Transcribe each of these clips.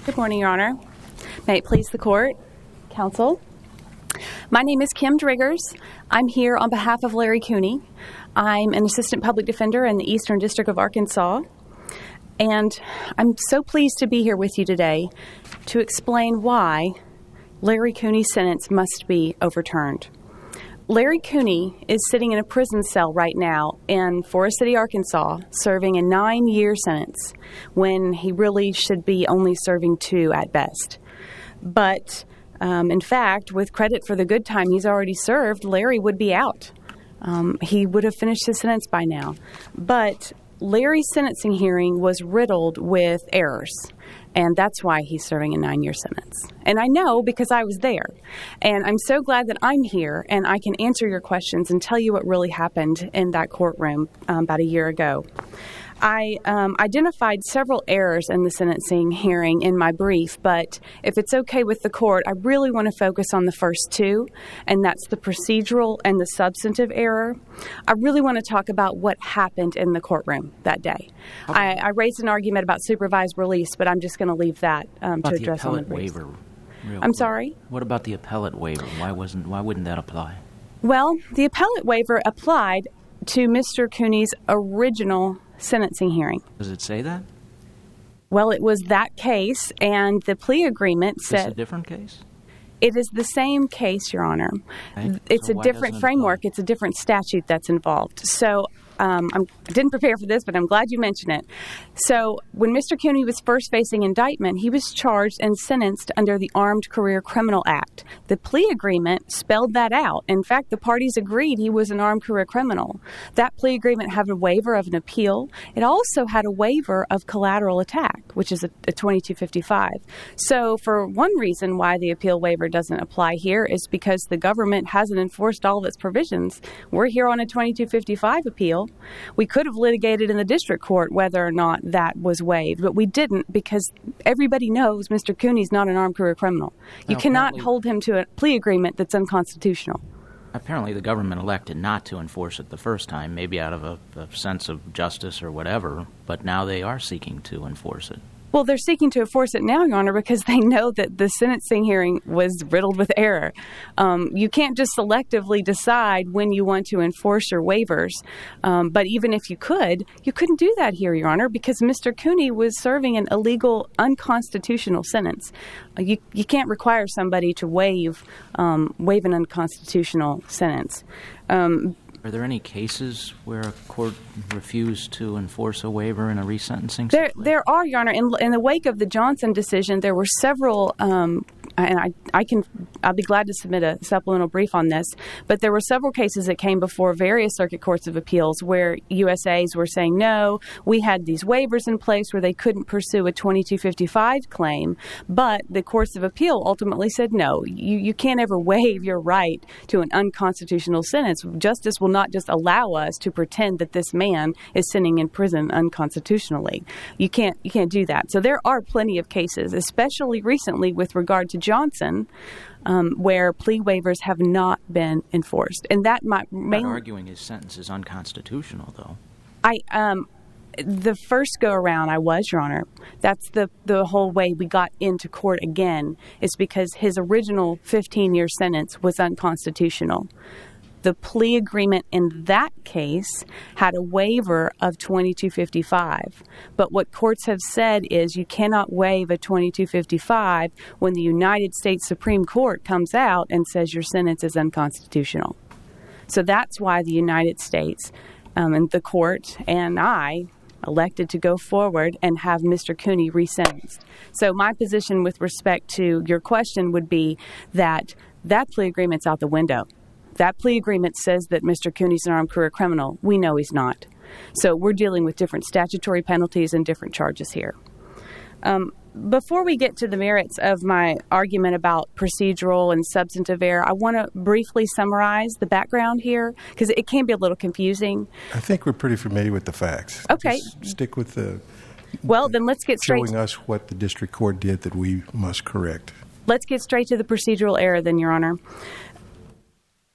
Good morning, Your Honor. May it please the Court, Counsel. My name is Kim Driggers. I'm here on behalf of Larry Cooney. I'm an Assistant Public Defender in the Eastern District of Arkansas, and I'm so pleased to be here with you today to explain why Larry Cooney's sentence must be overturned. Larry Cooney is sitting in a prison cell right now in Forest City, Arkansas, serving a 9-year sentence when he really should be only serving 2 at best. But in fact, with credit for the good time he's already served, Larry would be out. He would have finished his sentence by now. But Larry's sentencing hearing was riddled with errors, and that's why he's serving a 9-year sentence. And I know because I was there. And I'm so glad that I'm here and I can answer your questions and tell you what really happened in that courtroom about a year ago. I identified several errors in the sentencing hearing in my brief, but if it's okay with the court, I really want to focus on the first 2, and that's the procedural and the substantive error. I really want to talk about what happened in the courtroom that day. Okay. I raised an argument about supervised release, but I'm just going to leave that to address on the brief. I'm sorry? What about the appellate waiver? Why wouldn't that apply? Well, the appellate waiver applied to Mr. Cooney's original sentencing hearing. Does it say that? Well, it was that case, and the plea agreement said... Is it a different case? It is the same case, Your Honor. Okay. It's a different framework. It's a different statute that's involved. So I didn't prepare for this, but I'm glad you mentioned it. So when Mr. Cooney was first facing indictment, he was charged and sentenced under the Armed Career Criminal Act. The plea agreement spelled that out. In fact, the parties agreed he was an armed career criminal. That plea agreement had a waiver of an appeal. It also had a waiver of collateral attack, which is a 2255. So for one reason why the appeal waiver doesn't apply here is because the government hasn't enforced all of its provisions. We're here on a 2255 appeal. We could have litigated in the district court whether or not that was waived, but we didn't because everybody knows Mr. Cooney's not an armed career criminal. You cannot hold him to a plea agreement that's unconstitutional. Apparently the government elected not to enforce it the first time, maybe out of a sense of justice or whatever, but now they are seeking to enforce it. Well, they're seeking to enforce it now, Your Honor, because they know that the sentencing hearing was riddled with error. You can't just selectively decide when you want to enforce your waivers. But even if you couldn't do that here, Your Honor, because Mr. Cooney was serving an illegal, unconstitutional sentence. You can't require somebody to waive an unconstitutional sentence. Are there any cases where a court refused to enforce a waiver in a resentencing? There are, Your Honor. In the wake of the Johnson decision, there were several, and I'll be glad to submit a supplemental brief on this, but there were several cases that came before various circuit courts of appeals where USAs were saying, no, we had these waivers in place where they couldn't pursue a 2255 claim, but the courts of appeal ultimately said, no, you can't ever waive your right to an unconstitutional sentence. Justice will not just allow us to pretend that this man is sitting in prison unconstitutionally. You can't do that. So there are plenty of cases, especially recently with regard to Johnson, where plea waivers have not been enforced. And that might not arguing his sentence is unconstitutional, though. The first go around I was, Your Honor. That's the whole way we got into court again, is because his original 15-year sentence was unconstitutional. The plea agreement in that case had a waiver of 2255. But what courts have said is you cannot waive a 2255 when the United States Supreme Court comes out and says your sentence is unconstitutional. So that's why the United States and the court and I elected to go forward and have Mr. Cooney resentenced. So my position with respect to your question would be that plea agreement's out the window. That plea agreement says that Mr. Cooney's an armed career criminal. We know he's not. So we're dealing with different statutory penalties and different charges here. Before we get to the merits of my argument about procedural and substantive error, I want to briefly summarize the background here because it can be a little confusing. I think we're pretty familiar with the facts. Okay. Just stick with the... Well, then let's get straight... Showing us what the district court did that we must correct. Let's get straight to the procedural error then, Your Honor.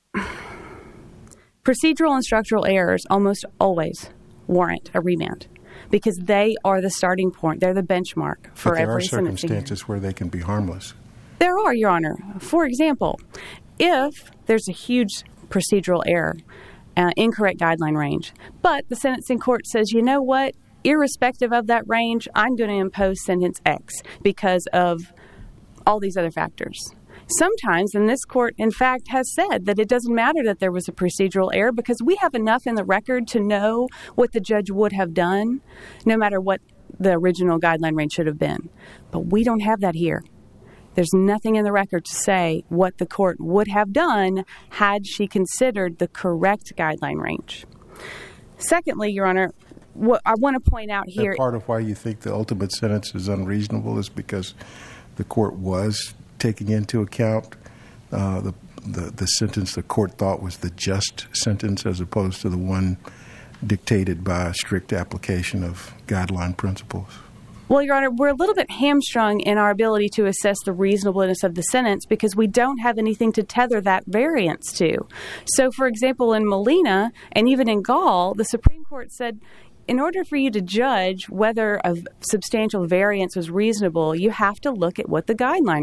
Procedural and structural errors almost always warrant a remand. because they are the starting point. They're the benchmark for every sentencing. But there are circumstances where they can be harmless. There are, Your Honor. For example, if there's a huge procedural error, incorrect guideline range, but the sentencing court says, you know what, irrespective of that range, I'm going to impose sentence X because of all these other factors. Sometimes, and this court, in fact, has said that it doesn't matter that there was a procedural error because we have enough in the record to know what the judge would have done, no matter what the original guideline range should have been. But we don't have that here. There's nothing in the record to say what the court would have done had she considered the correct guideline range. Secondly, Your Honor, what I want to point out here... Part of why you think the ultimate sentence is unreasonable is because the court was taking into account the sentence the court thought was the just sentence as opposed to the one dictated by a strict application of guideline principles. Well, Your Honor, we're a little bit hamstrung in our ability to assess the reasonableness of the sentence because we don't have anything to tether that variance to. So, for example, in Molina and even in Gall, the Supreme Court said, in order for you to judge whether a substantial variance was reasonable, you have to look at what the guideline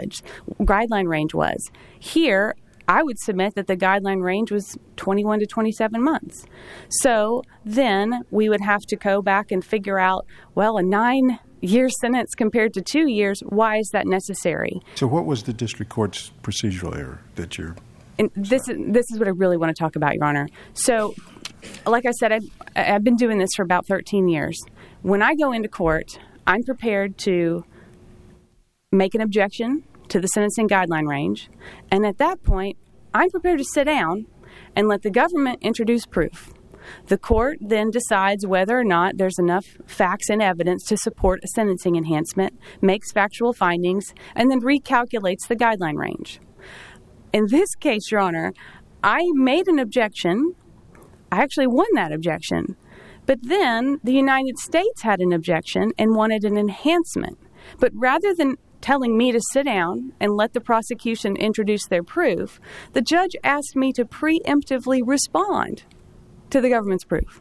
range was. Here, I would submit that the guideline range was 21 to 27 months. So then we would have to go back and figure out, well, a 9-year sentence compared to 2 years, why is that necessary? So what was the district court's procedural error that you're... And this is what I really want to talk about, Your Honor. So, like I said, I've been doing this for about 13 years. When I go into court, I'm prepared to make an objection to the sentencing guideline range, and at that point, I'm prepared to sit down and let the government introduce proof. The court then decides whether or not there's enough facts and evidence to support a sentencing enhancement, makes factual findings, and then recalculates the guideline range. In this case, Your Honor, I made an objection. I actually won that objection. But then the United States had an objection and wanted an enhancement. But rather than telling me to sit down and let the prosecution introduce their proof, the judge asked me to preemptively respond to the government's proof.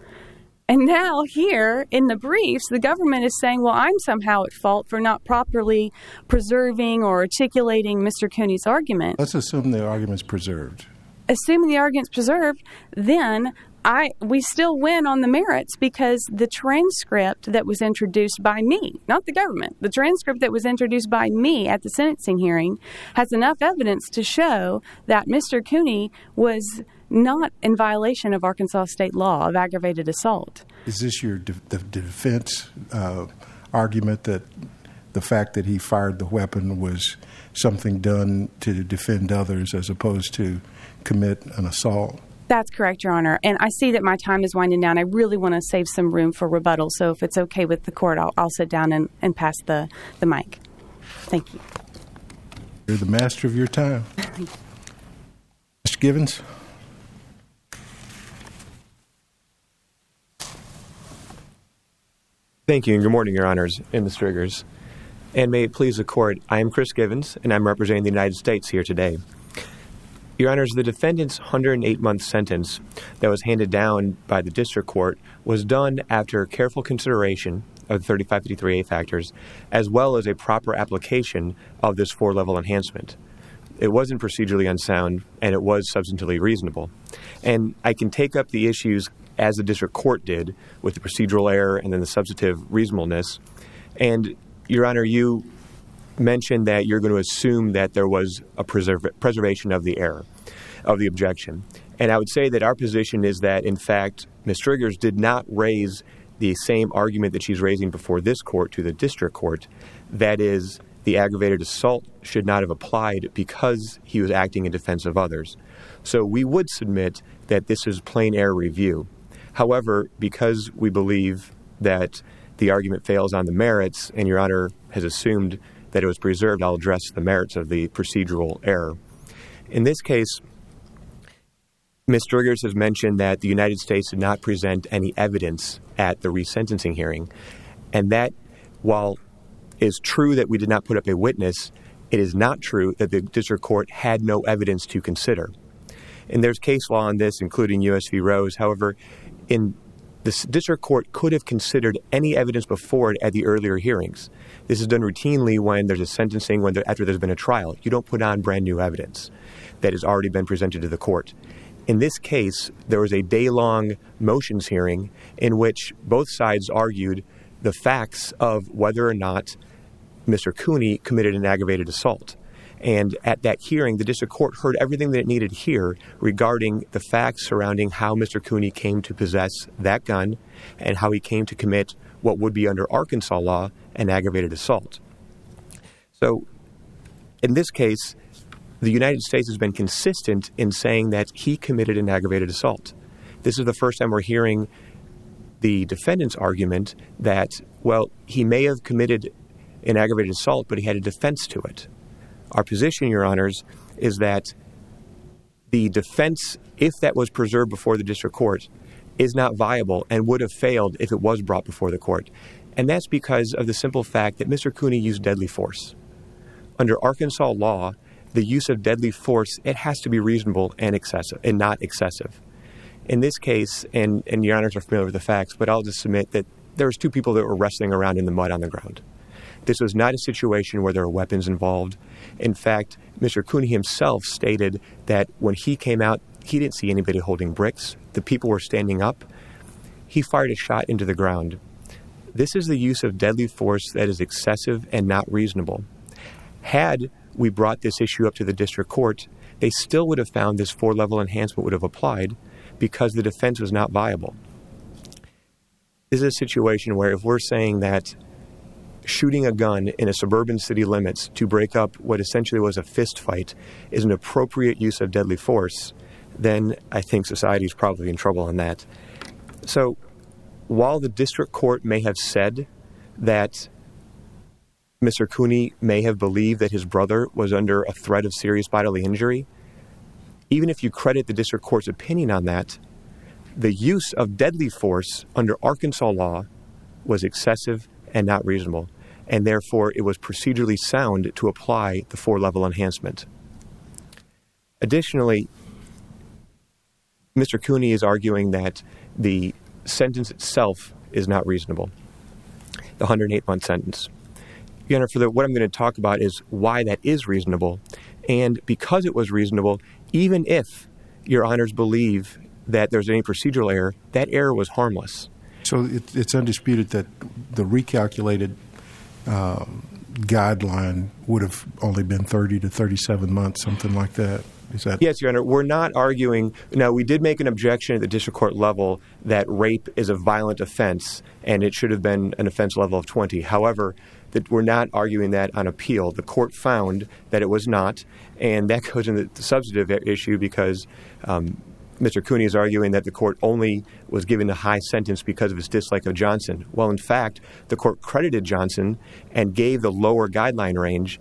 And now here in the briefs, the government is saying, well, I'm somehow at fault for not properly preserving or articulating Mr. Cooney's argument. Let's assume the argument's preserved. Assuming the argument's preserved, then we still win on the merits because the transcript that was introduced by me, not the government, the transcript that was introduced by me at the sentencing hearing has enough evidence to show that Mr. Cooney was not in violation of Arkansas state law of aggravated assault. Is this the defense argument that the fact that he fired the weapon was something done to defend others as opposed to commit an assault? That's correct, Your Honor. And I see that my time is winding down. I really want to save some room for rebuttal. So if it's okay with the court, I'll sit down and pass the mic. Thank you. You're the master of your time. Mr. Givens? Thank you, and good morning, Your Honors and Ms. Driggers. And may it please the Court, I am Chris Givens, and I'm representing the United States here today. Your Honors, the defendant's 108-month sentence that was handed down by the district court was done after careful consideration of the 3553A factors, as well as a proper application of this 4-level enhancement. It wasn't procedurally unsound, and it was substantively reasonable. And I can take up the issues as the district court did with the procedural error and then the substantive reasonableness. And, Your Honor, you mentioned that you're going to assume that there was a preservation of the error, of the objection. And I would say that our position is that, in fact, Ms. Driggers did not raise the same argument that she's raising before this court to the district court, that is, the aggravated assault should not have applied because he was acting in defense of others. So we would submit that this is plain error review. However, because we believe that the argument fails on the merits, and Your Honor has assumed that it was preserved, I'll address the merits of the procedural error. In this case, Ms. Driggers has mentioned that the United States did not present any evidence at the resentencing hearing, and that, while it is true that we did not put up a witness, it is not true that the district court had no evidence to consider. And there's case law on this, including U.S. v. Rose. However, in the district court could have considered any evidence before it at the earlier hearings. This is done routinely when there's a sentencing, after there's been a trial. You don't put on brand new evidence that has already been presented to the court. In this case, there was a day-long motions hearing in which both sides argued the facts of whether or not Mr. Cooney committed an aggravated assault. And at that hearing, the district court heard everything that it needed to hear regarding the facts surrounding how Mr. Cooney came to possess that gun and how he came to commit what would be under Arkansas law an aggravated assault. So in this case, the United States has been consistent in saying that he committed an aggravated assault. This is the first time we're hearing the defendant's argument that, well, he may have committed an aggravated assault, but he had a defense to it. Our position, Your Honors, is that the defense, if that was preserved before the district court, is not viable and would have failed if it was brought before the court. And that's because of the simple fact that Mr. Cooney used deadly force. Under Arkansas law, the use of deadly force, it has to be reasonable and excessive, and not excessive. In this case, and Your Honors are familiar with the facts, but I'll just submit that there was two people that were wrestling around in the mud on the ground. This was not a situation where there were weapons involved. In fact, Mr. Cooney himself stated that when he came out, he didn't see anybody holding bricks. The people were standing up. He fired a shot into the ground. This is the use of deadly force that is excessive and not reasonable. Had we brought this issue up to the district court, they still would have found this 4-level enhancement would have applied because the defense was not viable. This is a situation where if we're saying that shooting a gun in a suburban city limits to break up what essentially was a fist fight is an appropriate use of deadly force, then I think society is probably in trouble on that. So while the district court may have said that Mr. Cooney may have believed that his brother was under a threat of serious bodily injury, even if you credit the district court's opinion on that, the use of deadly force under Arkansas law was excessive and not reasonable, and therefore it was procedurally sound to apply the 4-level enhancement. Additionally, Mr. Cooney is arguing that the sentence itself is not reasonable, the 108-month sentence. Your Honor, what I'm going to talk about is why that is reasonable, and because it was reasonable, even if Your Honors believe that there's any procedural error, that error was harmless. So it's undisputed that the recalculated guideline would have only been 30 to 37 months, something like that. Is that? Yes, Your Honor. We're not arguing. Now, we did make an objection at the district court level that rape is a violent offense and it should have been an offense level of 20. However, that we're not arguing that on appeal. The court found that it was not, and that goes into the substantive issue because Mr. Cooney is arguing that the court only was given a high sentence because of his dislike of Johnson. Well, in fact, the court credited Johnson and gave the lower guideline range,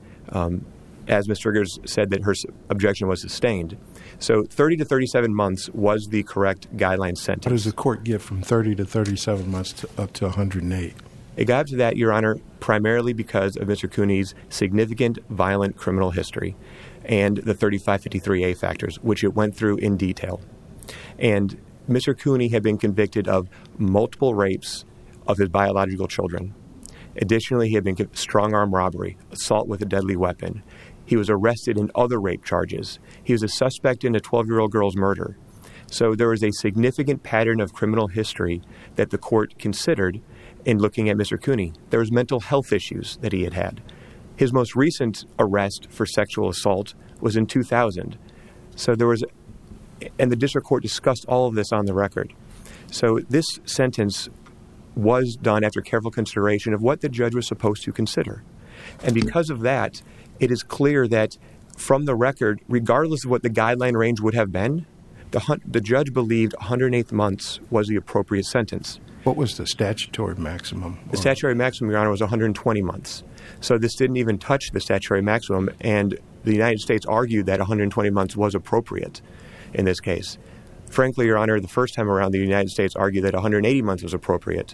as Ms. Riggers said that her objection was sustained. So 30 to 37 months was the correct guideline sentence. What does the court get from 30 to 37 months up to 108? It got up to that, Your Honor, primarily because of Mr. Cooney's significant violent criminal history and the 3553A factors, which it went through in detail. And Mr. Cooney had been convicted of multiple rapes of his biological children. Additionally, he had been convicted of strong-arm robbery, assault with a deadly weapon. He was arrested in other rape charges. He was a suspect in a 12-year-old girl's murder. So there was a significant pattern of criminal history that the court considered in looking at Mr. Cooney. There was mental health issues that he had had. His most recent arrest for sexual assault was in 2000. So there was, and the district court discussed all of this on the record. So this sentence was done after careful consideration of what the judge was supposed to consider. And because of that, it is clear that from the record, regardless of what the guideline range would have been, the judge believed 108 months was the appropriate sentence. What was the statutory maximum? The statutory maximum, Your Honor, was 120 months. So this didn't even touch the statutory maximum, and the United States argued that 120 months was appropriate in this case. Frankly, Your Honor, the first time around, the United States argued that 180 months was appropriate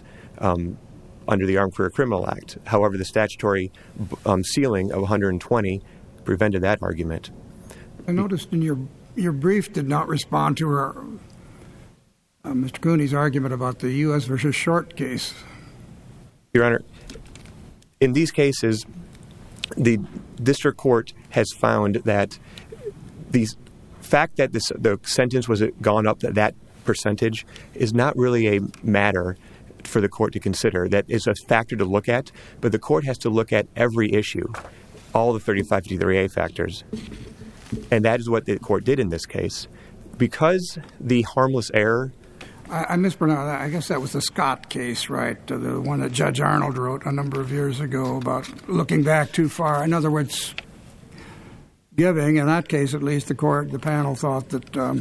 under the Armed Career Criminal Act. However, the statutory ceiling of 120 prevented that argument. I noticed in your brief did not respond to Mr. Cooney's argument about the U.S. versus Short case. Your Honor, in these cases, the district court has found that the fact that the sentence was gone up to that percentage is not really a matter for the court to consider. That is a factor to look at, but the court has to look at every issue, all the 3553A factors. And that is what the court did in this case. Because the harmless error... I mispronounced that. I guess that was the Scott case, right? The one that Judge Arnold wrote a number of years ago about looking back too far. In other words, giving, in that case at least, the panel thought that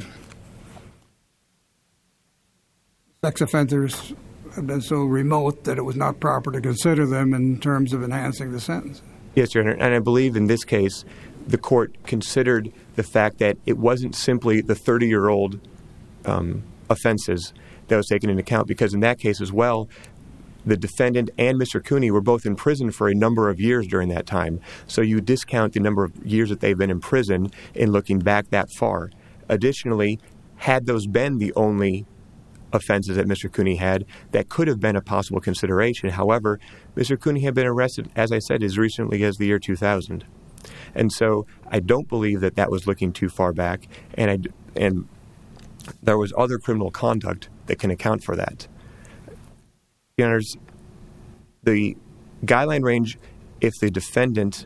sex offenders had been so remote that it was not proper to consider them in terms of enhancing the sentence. Yes, Your Honor, and I believe in this case the court considered the fact that it wasn't simply the 30-year-old offenses that was taken into account, because in that case as well, the defendant and Mr. Cooney were both in prison for a number of years during that time. So you discount the number of years that they've been in prison in looking back that far. Additionally, had those been the only offenses that Mr. Cooney had, that could have been a possible consideration. However, Mr. Cooney had been arrested, as I said, as recently as the year 2000. And so I don't believe that that was looking too far back, and there was other criminal conduct that can account for that. Your Honors, the guideline range, if the defendant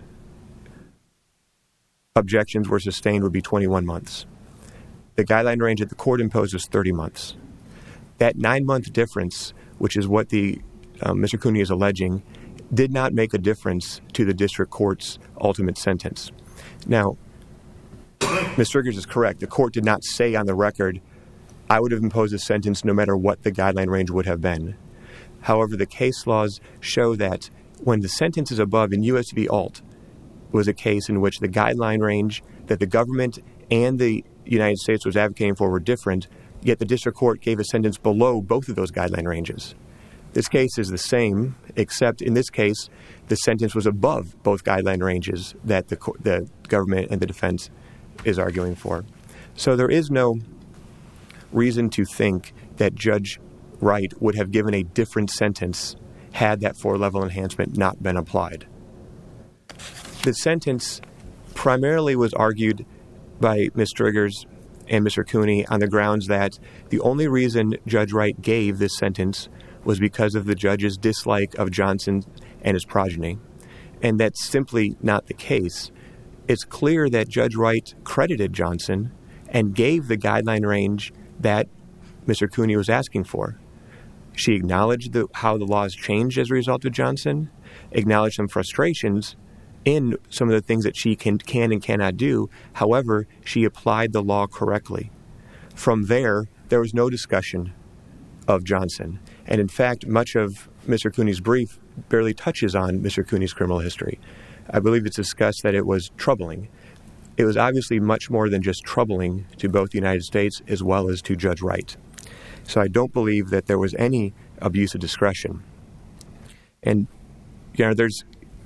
objections were sustained, would be 21 months. The guideline range that the court imposed is 30 months. That 9-month difference, which is what Mr. Cooney is alleging, did not make a difference to the district court's ultimate sentence. Now, Ms. Riggers is correct. The court did not say on the record, I would have imposed a sentence no matter what the guideline range would have been. However, the case laws show that when the sentence is above, in U.S. v. Alt was a case in which the guideline range that the government and the United States was advocating for were different, yet the district court gave a sentence below both of those guideline ranges. This case is the same, except in this case, the sentence was above both guideline ranges that the government and the defense is arguing for. So there is no reason to think that Judge Wright would have given a different sentence had that 4-level enhancement not been applied. The sentence primarily was argued by Ms. Riggers and Mr. Cooney on the grounds that the only reason Judge Wright gave this sentence was because of the judge's dislike of Johnson and his progeny. And that's simply not the case. It's clear that Judge Wright credited Johnson and gave the guideline range that Mr. Cooney was asking for. She acknowledged how the laws changed as a result of Johnson, acknowledged some frustrations in some of the things that she can and cannot do. However, she applied the law correctly. From there was no discussion of Johnson. And in fact, much of Mr. Cooney's brief barely touches on Mr. Cooney's criminal history. I believe it's discussed that it was troubling. It was obviously much more than just troubling to both the United States as well as to Judge Wright. So I don't believe that there was any abuse of discretion. And, there's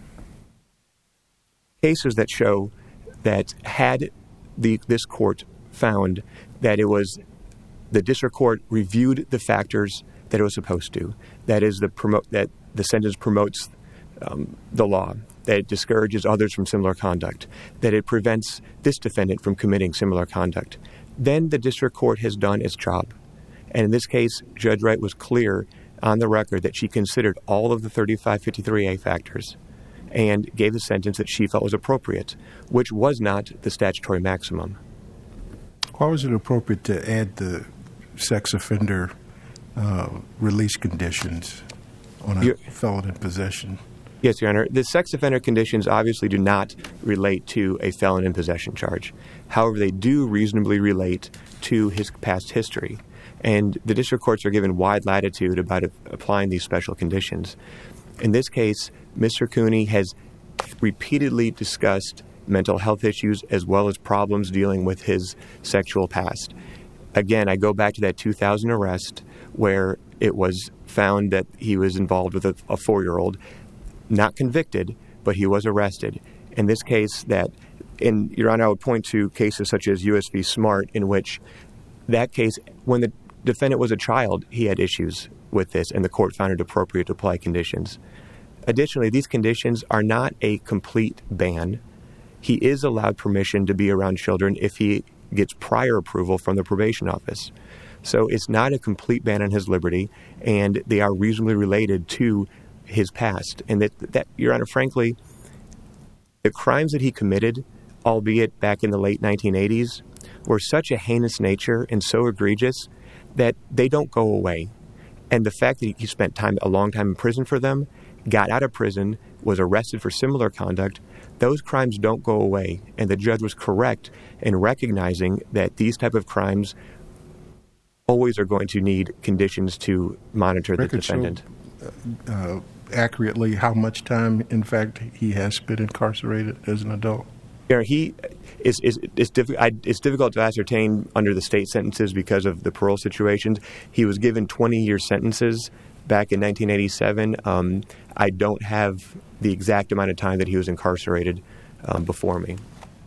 cases that show that had this court found that it was the district court reviewed the factors that it was supposed to, that is, that the sentence promotes the law, that it discourages others from similar conduct, that it prevents this defendant from committing similar conduct, then the district court has done its job. And in this case, Judge Wright was clear on the record that she considered all of the 3553A factors and gave the sentence that she felt was appropriate, which was not the statutory maximum. Why was it appropriate to add the sex offender release conditions on a felon in possession? Yes, Your Honor. The sex offender conditions obviously do not relate to a felon in possession charge. However, they do reasonably relate to his past history. And the district courts are given wide latitude about applying these special conditions. In this case, Mr. Cooney has repeatedly discussed mental health issues as well as problems dealing with his sexual past. Again, I go back to that 2000 arrest where it was found that he was involved with a 4-year-old, not convicted, but he was arrested. In this case, Your Honor, I would point to cases such as U.S. v. Smart, in which that case, when the defendant was a child, he had issues with this, and the court found it appropriate to apply conditions. Additionally, these conditions are not a complete ban. He is allowed permission to be around children if he gets prior approval from the probation office. So it's not a complete ban on his liberty, and they are reasonably related to his past. And that Your Honor, frankly, the crimes that he committed, albeit back in the late 1980s, were such a heinous nature and so egregious that they don't go away. And the fact that he spent a long time in prison for them, got out of prison, was arrested for similar conduct, those crimes don't go away. And the judge was correct in recognizing that these type of crimes always are going to need conditions to monitor the defendant. Accurately, how much time, in fact, he has been incarcerated as an adult? You know, it's difficult to ascertain under the state sentences because of the parole situations. He was given 20-year sentences back in 1987. I don't have the exact amount of time that he was incarcerated before me.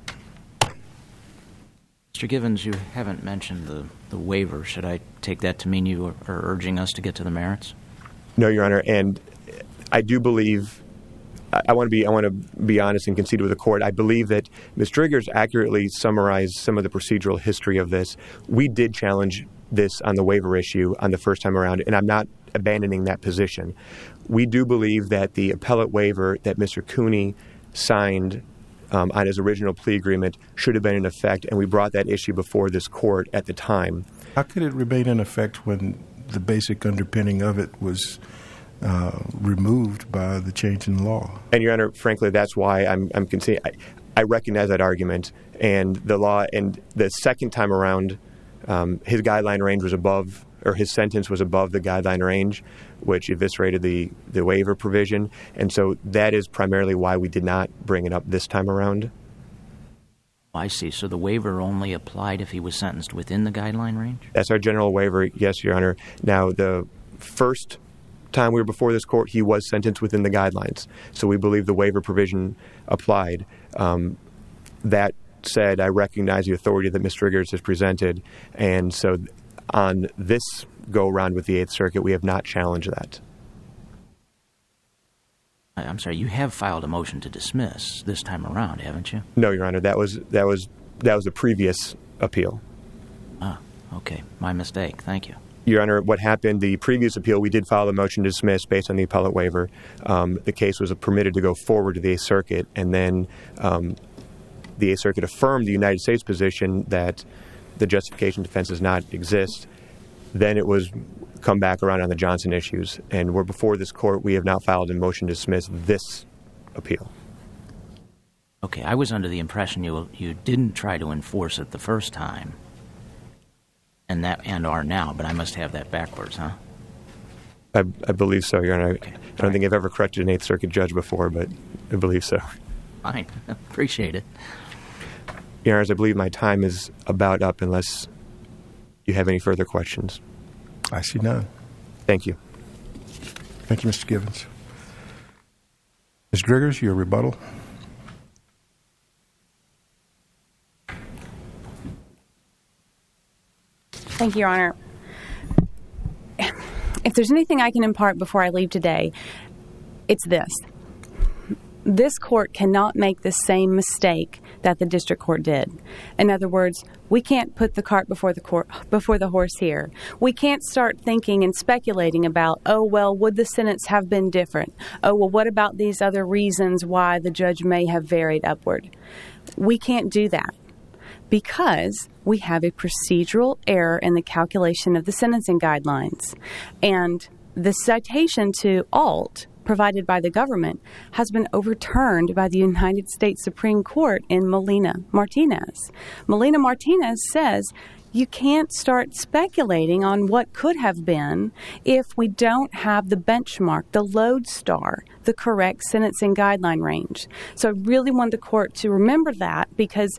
Mr. Givens, you haven't mentioned the waiver. Should I take that to mean you are urging us to get to the merits? No, Your Honor, and I do believe, I want to be honest and concede with the court. I believe that Ms. Driggers accurately summarized some of the procedural history of this. We did challenge this on the waiver issue on the first time around, and I'm not abandoning that position. We do believe that the appellate waiver that Mr. Cooney signed on his original plea agreement should have been in effect, and we brought that issue before this court at the time. How could it remain in effect when the basic underpinning of it was removed by the change in law? And, Your Honor, frankly, that's why I'm conceding. I recognize that argument, and the law, and the second time around, his guideline range was above, or his sentence was above the guideline range, which eviscerated the waiver provision. And so that is primarily why we did not bring it up this time around. I see. So the waiver only applied if he was sentenced within the guideline range? That's our general waiver, yes, Your Honor. Now, the first time we were before this court, he was sentenced within the guidelines. So we believe the waiver provision applied. That said, I recognize the authority that Ms. Driggers has presented. And so on this go-around with the Eighth Circuit, we have not challenged that. I'm sorry, you have filed a motion to dismiss this time around, haven't you? No, Your Honor, that was a previous appeal. Ah, okay. My mistake. Thank you. Your Honor, what happened, the previous appeal, we did file a motion to dismiss based on the appellate waiver. The case was permitted to go forward to the Eighth Circuit, and then the Eighth Circuit affirmed the United States position that the justification defense does not exist. Then it was come back around on the Johnson issues, and we're before this court. We have now filed a motion to dismiss this appeal. Okay, I was under the impression you didn't try to enforce it the first time, and are now, but I must have that backwards, huh? I believe so, Your Honor. Okay. I don't think I've ever corrected an Eighth Circuit judge before, but I believe so. Fine. Appreciate it. Your Honor, I believe my time is about up unless you have any further questions. I see none. Thank you. Thank you, Mr. Givens. Ms. Driggers, your rebuttal. Thank you, Your Honor. If there's anything I can impart before I leave today, it's this. This court cannot make the same mistake that the district court did. In other words, we can't put the cart before the horse here. We can't start thinking and speculating about, oh, well, would the sentence have been different? Oh, well, what about these other reasons why the judge may have varied upward? We can't do that because we have a procedural error in the calculation of the sentencing guidelines. And the citation to Alt provided by the government has been overturned by the United States Supreme Court in Molina-Martinez. Molina-Martinez says you can't start speculating on what could have been if we don't have the benchmark, the lodestar, the correct sentencing guideline range. So I really want the court to remember that, because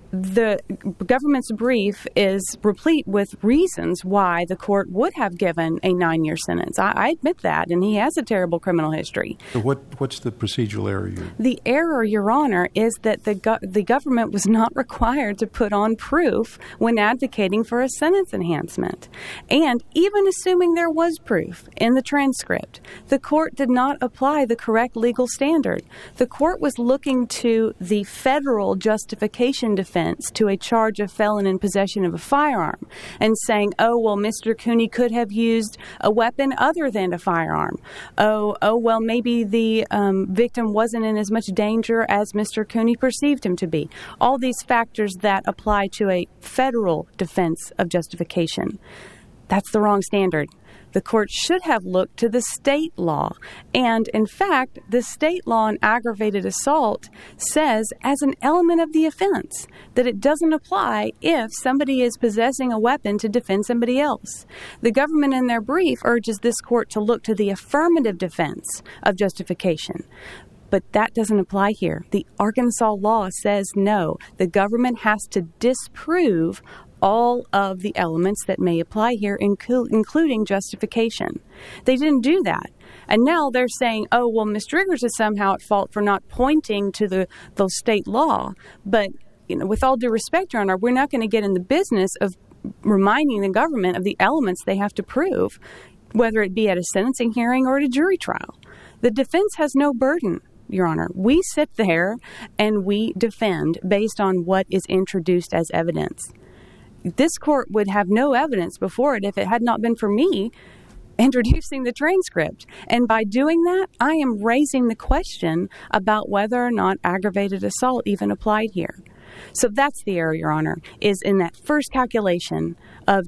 the government's brief is replete with reasons why the court would have given a 9-year sentence. I admit that, and he has a terrible criminal history. So what's the procedural error? The error, Your Honor, is that the government was not required to put on proof when advocating for a sentence enhancement. And even assuming there was proof in the transcript, the court did not apply the correct legal standard. The court was looking to the federal justification defense to a charge of felon in possession of a firearm and saying, oh, well, Mr. Cooney could have used a weapon other than a firearm. Oh, well, maybe the victim wasn't in as much danger as Mr. Cooney perceived him to be. All these factors that apply to a federal defense of justification. That's the wrong standard. The court should have looked to the state law. And in fact, the state law on aggravated assault says as an element of the offense that it doesn't apply if somebody is possessing a weapon to defend somebody else. The government in their brief urges this court to look to the affirmative defense of justification. But that doesn't apply here. The Arkansas law says no. The government has to disprove all of the elements that may apply here, including justification. They didn't do that. And now they're saying, oh, well, Mr. Riggers is somehow at fault for not pointing to the state law. But, with all due respect, Your Honor, we're not going to get in the business of reminding the government of the elements they have to prove, whether it be at a sentencing hearing or at a jury trial. The defense has no burden, Your Honor. We sit there and we defend based on what is introduced as evidence. This court would have no evidence before it if it had not been for me introducing the transcript. And by doing that, I am raising the question about whether or not aggravated assault even applied here. So that's the error, Your Honor, is in that first calculation of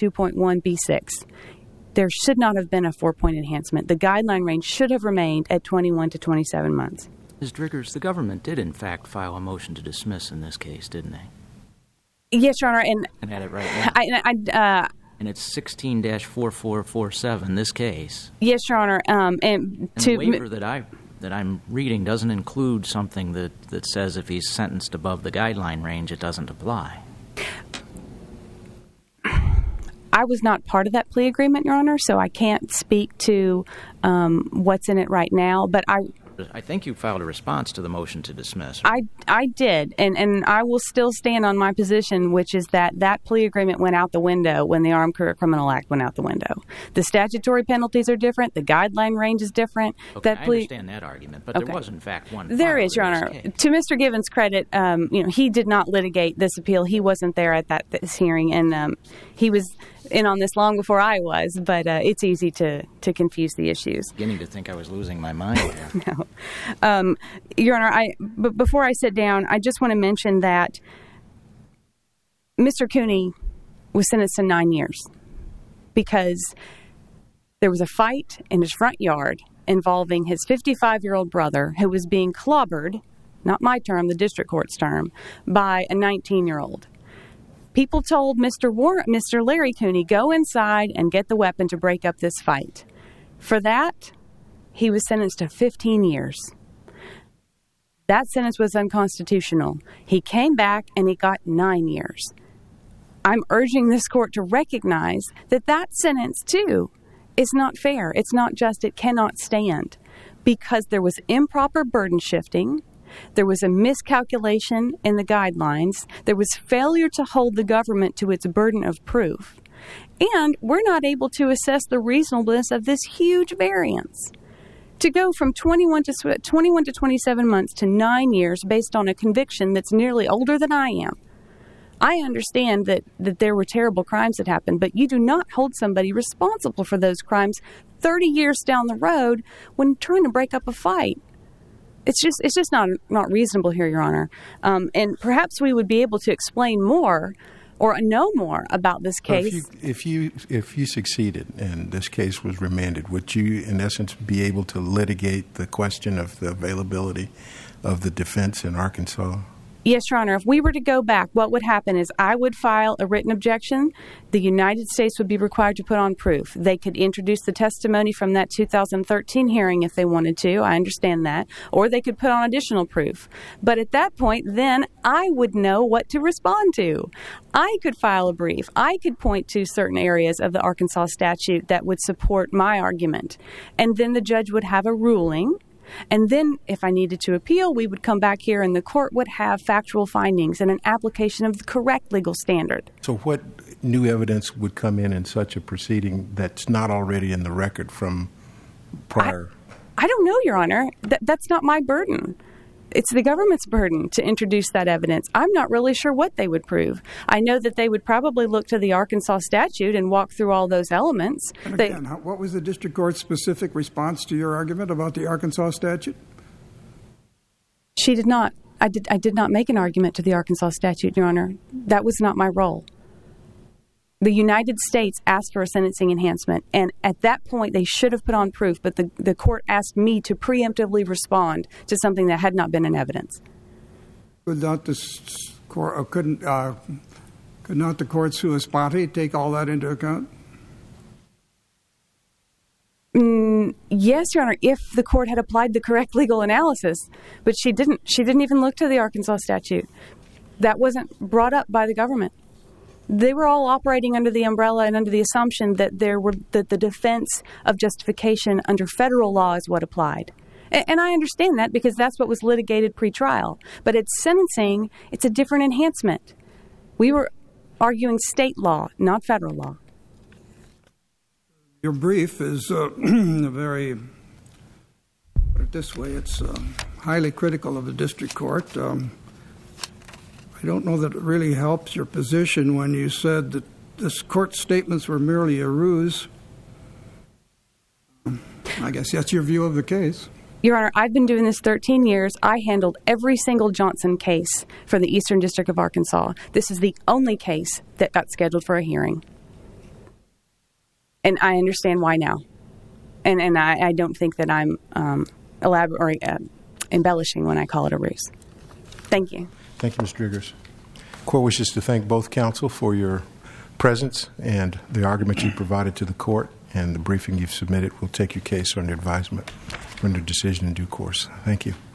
2K2.1B6. There should not have been a 4-point enhancement. The guideline range should have remained at 21 to 27 months. Ms. Driggers, the government did, in fact, file a motion to dismiss in this case, didn't they? Yes, Your Honor, and I had it right now. And it's 16-4447, this case. Yes, Your Honor. And the waiver that I'm reading doesn't include something that says if he's sentenced above the guideline range, it doesn't apply. I was not part of that plea agreement, Your Honor, so I can't speak to what's in it right now. But I think you filed a response to the motion to dismiss. I did, and I will still stand on my position, which is that plea agreement went out the window when the Armed Career Criminal Act went out the window. The statutory penalties are different. The guideline range is different. Okay, I understand that argument, but there was, in fact, one. There is, Your Honor. To Mr. Given's credit, he did not litigate this appeal. He wasn't there at this hearing, and he was in on this long before I was, but it's easy to confuse the issues. Beginning to think I was losing my mind here. No. Your Honor, before I sit down, I just want to mention that Mr. Cooney was sentenced to 9 years because there was a fight in his front yard involving his 55-year-old brother who was being clobbered, not my term, the district court's term, by a 19-year-old. People told Mr. Larry Cooney, go inside and get the weapon to break up this fight. For that, he was sentenced to 15 years. That sentence was unconstitutional. He came back and he got 9 years. I'm urging this court to recognize that sentence, too, is not fair. It's not just, it cannot stand. Because there was improper burden shifting. There was a miscalculation in the guidelines. There was failure to hold the government to its burden of proof. And we're not able to assess the reasonableness of this huge variance. To go from 21 to 27 months to 9 years based on a conviction that's nearly older than I am. I understand that there were terrible crimes that happened, but you do not hold somebody responsible for those crimes 30 years down the road when trying to break up a fight. It's just not reasonable here, Your Honor. And perhaps we would be able to explain more or know more about this case. If you succeeded and this case was remanded, would you, in essence, be able to litigate the question of the availability of the defense in Arkansas? Yes, Your Honor. If we were to go back, what would happen is I would file a written objection. The United States would be required to put on proof. They could introduce the testimony from that 2013 hearing if they wanted to. I understand that. Or they could put on additional proof. But at that point, then I would know what to respond to. I could file a brief. I could point to certain areas of the Arkansas statute that would support my argument. And then the judge would have a ruling. And then, if I needed to appeal, we would come back here and the court would have factual findings and an application of the correct legal standard. So what new evidence would come in such a proceeding that's not already in the record from prior? I don't know, Your Honor. That's not my burden. It's the government's burden to introduce that evidence. I'm not really sure what they would prove. I know that they would probably look to the Arkansas statute and walk through all those elements. And again, what was the district court's specific response to your argument about the Arkansas statute? She did not. I did not make an argument to the Arkansas statute, Your Honor. That was not my role. The United States asked for a sentencing enhancement, and at that point they should have put on proof, but the court asked me to preemptively respond to something that had not been in evidence. Could not the court sua sponte take all that into account? Yes, Your Honor, if the court had applied the correct legal analysis, but she didn't. She didn't even look to the Arkansas statute. That wasn't brought up by the government. They were all operating under the umbrella and under the assumption that the defense of justification under federal law is what applied. And I understand that because that's what was litigated pre-trial. But at sentencing, it's a different enhancement. We were arguing state law, not federal law. Your brief is very, put it this way, it's highly critical of the district court. I don't know that it really helps your position when you said that this court's statements were merely a ruse. I guess that's your view of the case. Your Honor, I've been doing this 13 years. I handled every single Johnson case for the Eastern District of Arkansas. This is the only case that got scheduled for a hearing. And I understand why now. And I don't think that I'm embellishing when I call it a ruse. Thank you. Thank you, Ms. Driggers. The court wishes to thank both counsel for your presence and the argument you provided to the court and the briefing you've submitted. We'll take your case under advisement, render decision in due course. Thank you.